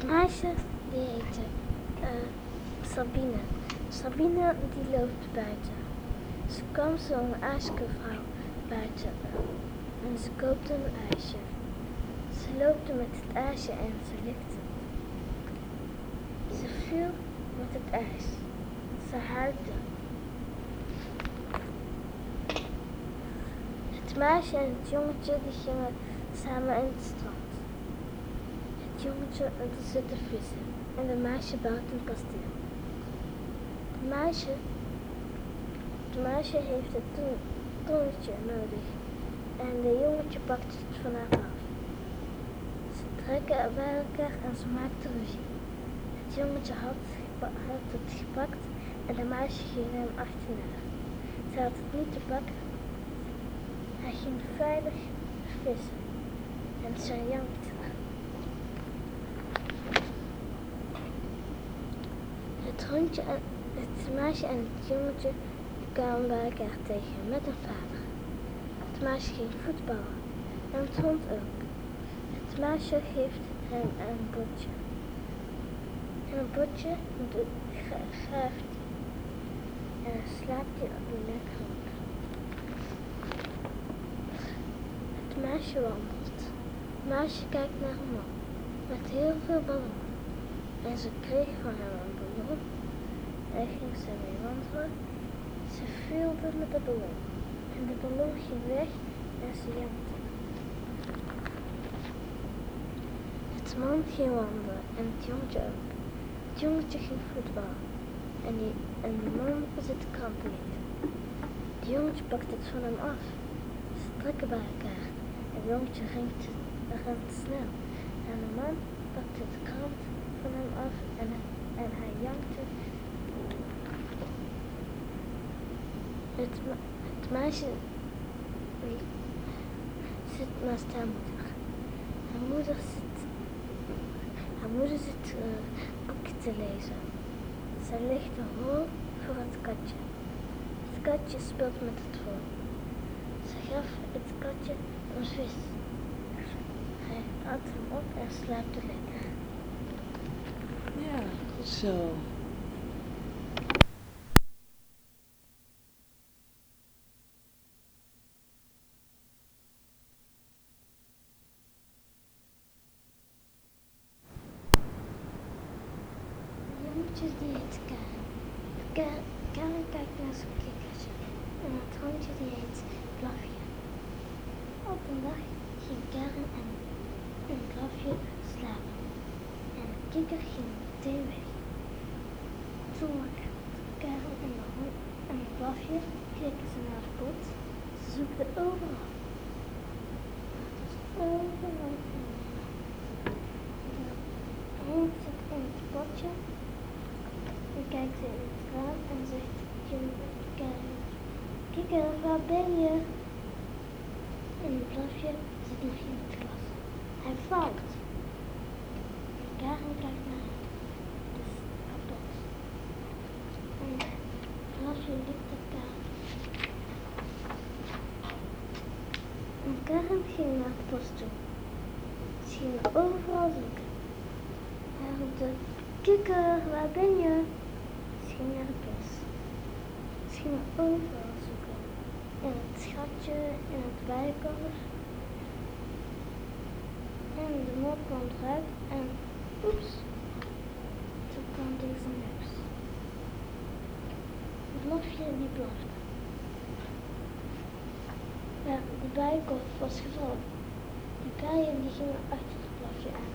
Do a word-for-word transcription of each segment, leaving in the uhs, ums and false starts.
Het meisje die heette uh, Sabine. Sabine die loopt buiten. Ze kwam zo'n ijskevrouw buiten en ze koopte een ijsje. Ze loopte met het ijsje en ze likte het. Ze viel met het ijs. Ze huilde. Het meisje en het jongetje die gingen samen in het strand. Het jongetje die zit te vissen en het meisje bouwt een kasteel. Het meisje, het meisje heeft het to tonnetje nodig en de jongetje pakt het van haar af. Ze trekken bij elkaar en ze maakten ruzie. Het jongetje had, had het gepakt en de meisje ging hem achterna. Ze had het niet te pakken. Hij ging veilig vissen en ze jankte. Het hondje en het meisje en het jongetje kwamen bij elkaar tegen met een vader. Het meisje ging voetballen en het hond ook. Het meisje geeft hem een botje. En een botje grijpt hij en dan slaapt hij lekker op. Het meisje wandelt. Het meisje kijkt naar een man met heel veel ballonnen. En ze kreeg van hem een ballon. En ging ze mee wandelen. Ze vulde met de ballon. En de ballon ging weg en ze jankte. Het man ging wandelen en het jongetje ook. Het jongetje ging voetballen. En, die, en de man zit de krant te lezen. Het jongetje pakt het van hem af. Ze trekken bij elkaar. Het jongetje rent, rent snel. En de man pakt de krant van hem af en, en hij jankte. Het, het meisje zit naast haar moeder. Haar moeder zit, haar moeder zit uh, boekje te lezen. Zij legt een rol voor het katje. Het katje speelt met het rol. Ze gaf het katje een vis. Hij at hem op en slaapte lekker. Ja, goed zo. Het jongetje die heet Karen. Karen, Karen kijkt naar zijn kikkertje. En het hondje die heet Blafje. Op een dag ging Karen en, en Blafje slapen. En de kikker ging meteen weg. Toen wakte Karen en de hond en het Blafje keken ze naar de pot. Ze zoekten overal. Het was overal. De hond zit in het potje. En kijkt ze in het raam en zegt Karen: Kikker, waar ben je? En het Blafje zit nog in het glas. Hij valt. Karen kijkt naar hem. Het is kapot. En het Blafje likt elkaar. En Karen ging naar het bos toe. Ze ging overal zoeken. Hij roepte: Kikker, waar ben je? Ze ging naar het bos. Ze ging overal zoeken. In het schatje, in het bijenkorf. En de mol kwam eruit en oeps, toen kwam deze neus. Het Blafje die blafte. Ja, de bijenkorf was gevallen. De bijen die gingen achter het Blafje aan.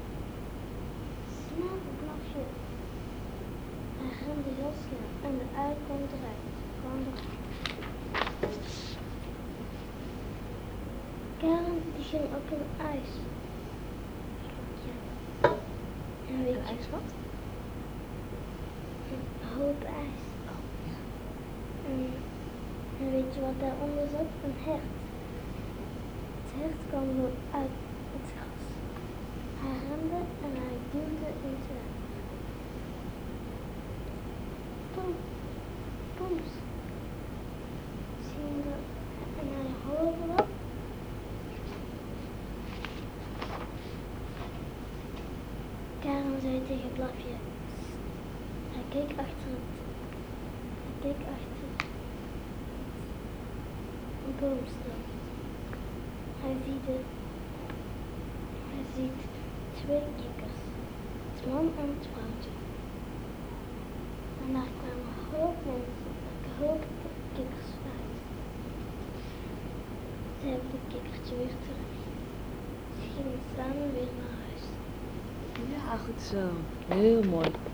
Snel het Blafje. Hij rende heel snel en de ui kwam eruit. Kwam eruit. Karen die ging op een ijs. Ja. En weet Een je ijs wat? Een hoop ijs. Oh, ja. En, en weet je wat daaronder zat? Een hert. Het hert kwam zo uit het gras. Hij rende en hij duwde in het water. Pom, poms. Zien we, en hij hoorde wat. Karen dik achter een boom staan. Hij ziet, het, hij ziet twee kikkers, het man en het vrouwtje. En daar kwamen een hoop mensen, een hoop kikkers uit. Ze hebben het kikkertje weer terug. Ze gingen samen weer naar huis. Ja, goed zo. Heel mooi.